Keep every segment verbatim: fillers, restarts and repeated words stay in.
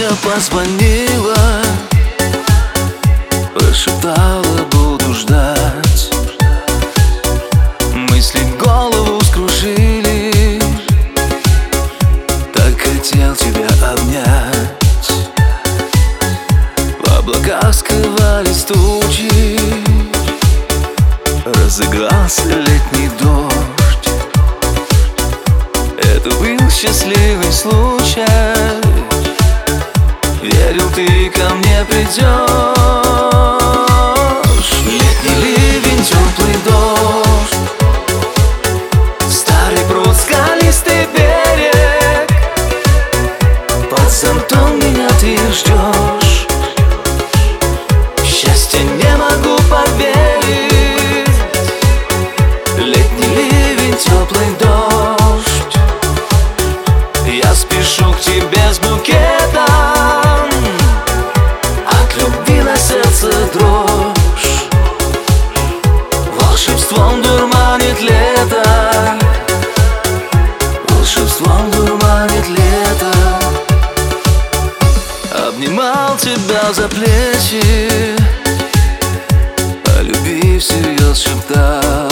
мне позвонила, прошептала: буду ждать. Мысли голову скружили, так хотел тебя обнять. В облаках скрывались тучи, разыгрался летний дождь. Это был счастливый случай, верил, ты ко мне придешь. Летний ливень, теплый дождь, старый пруд, скалистый берег. Под зонтом меня ты ждешь. Счастье не могу поверить. Летний ливень, теплый дождь, я спешу к тебе с букетом. От любви на сердце дрожь, волшебством дурманит лето, волшебством дурманит лето. Обнимал тебя за плечи, о любви всерьез шептал.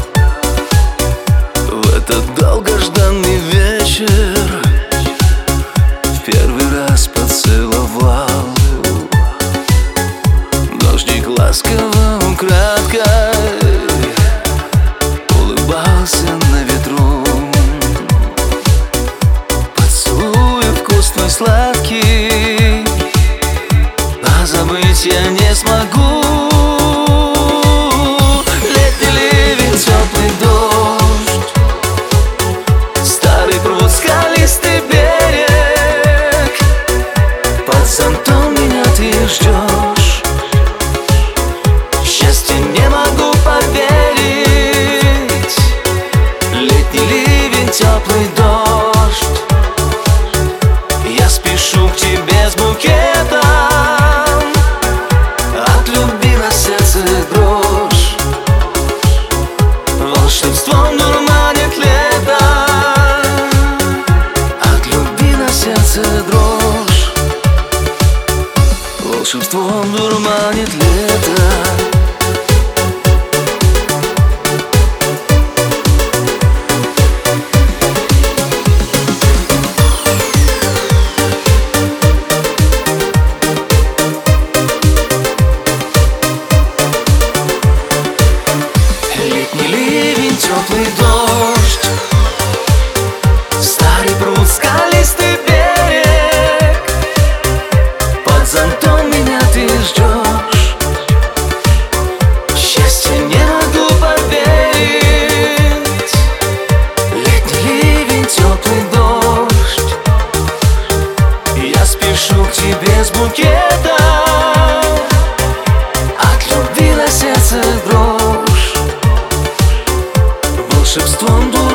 В этот долгожданный вечер в первый раз поцеловал. Дождик ласково украдкой улыбался на ветру. Поцелуй вкусный, сладкий, а забыть я не смогу. Летний ливень, теплый дождь, старый пруд, скалистый берег. Под зонтом меня ты ждешь. Счастье не могу поверить. Летний ливень, теплый дождь, я спешу к тебе с букетом. От любви на сердце дрожь, волшебством дурманит лето. От любви на сердце дрожь, волшебством дурманит лето. Теплый дождь, старый пруд, скалистый берег. Под зонтом меня ты ждешь. Счастье не могу поверить. Летний ливень, теплый дождь, я спешу к тебе с букетом. От любви на сердце дрожь, волшебством дух.